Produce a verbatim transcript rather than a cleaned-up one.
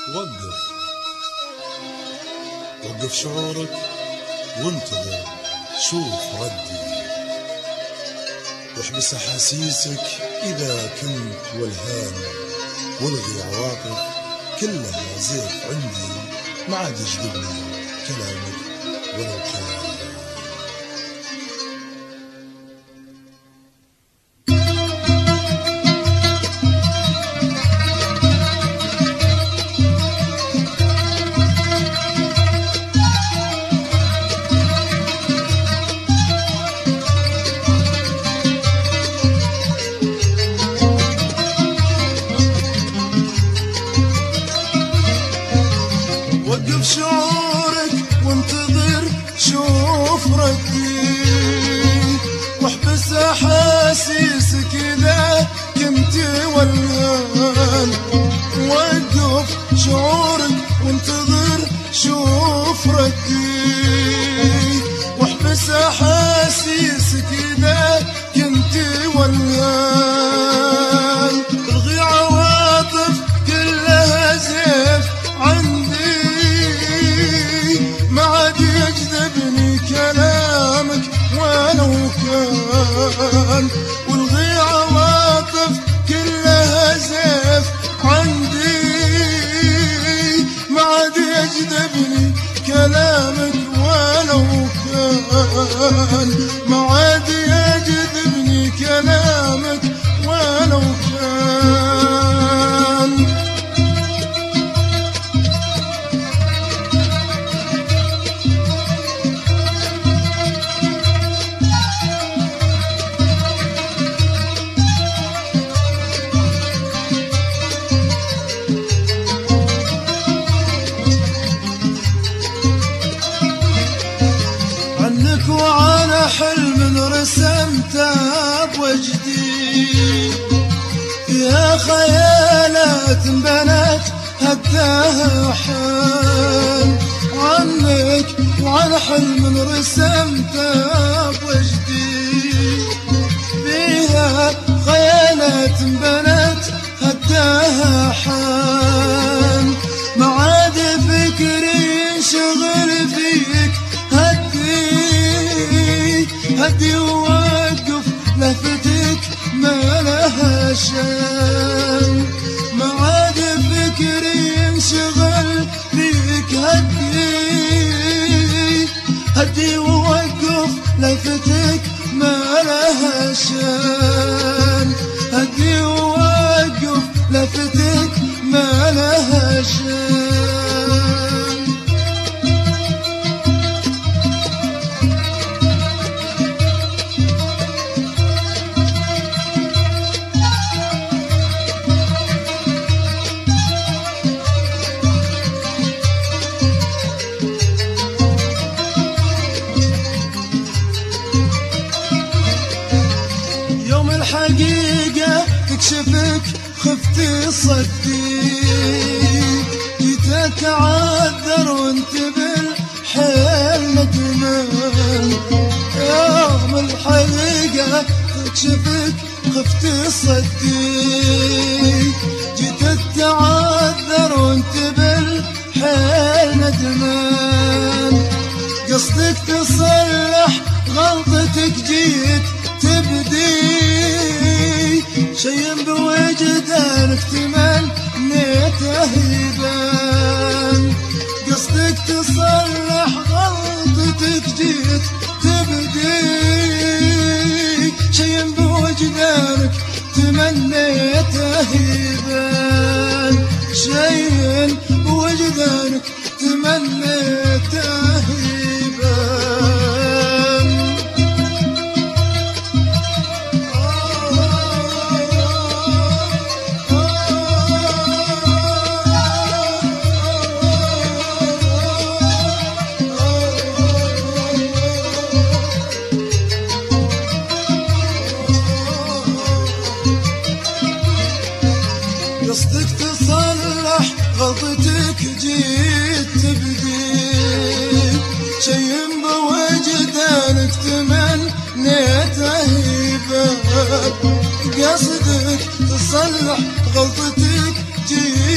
وقف وقف شعورك وانتظر شوف ردي، واحبس أحاسيسك إذا كنت والهان، والغي عواطف كلها زيف عندي، ما عاد يجذبني كلامك ولو كان. وقف شعورك وانتظر شوف ردي، واحبس احاسيسك اذا كنت والهان. وقف شعورك وانتظر شوف ردي، واحبس احاسيسك اذا كنت والهان. الغي عواطف كلها زيف عندي، ما عاد يجذبني كلامك ولو كان. والغي عواطف كلها زيف عندي، ما عاد يجذبني كلامك ولو كان. ما عاد يجذبني كلامك ولو كان. وعلى حلم رسمته بوجدي، فيها خيالات بنت هداها حال. عنك وعلى حلم رسمته بوجدي، فيها خيالات بنت هداها حال. ما عاد فكري ينشغل فيك، هدي ووقف لفتك ما لها شان. ما عاد فكري ينشغل فيك، هدي هدي ووقف لفتك ما لها شان. هدي ووقف لفتك ما لها شان. الحقيقة تكشفك خفت صدي، جيت اتعذر وانت بالحيل ندمان. يوم الحقيقة تكشفك خفت صدي، جيت اتعذر وانت بالحيل ندمان. قصدك تصلح غلطتك جيت تبدي، شي بوجدانك تمنيته يبان. قصدك تصلح غلطتك جيت تبدي، شي بوجدانك تمنيته يبان. شي بوجدانك تمنيته يبان. قصدك تصلح غلطتك جيت تبدي، شي بوجدانك تمنيته يبان. قصدك تصلح غلطتك جيت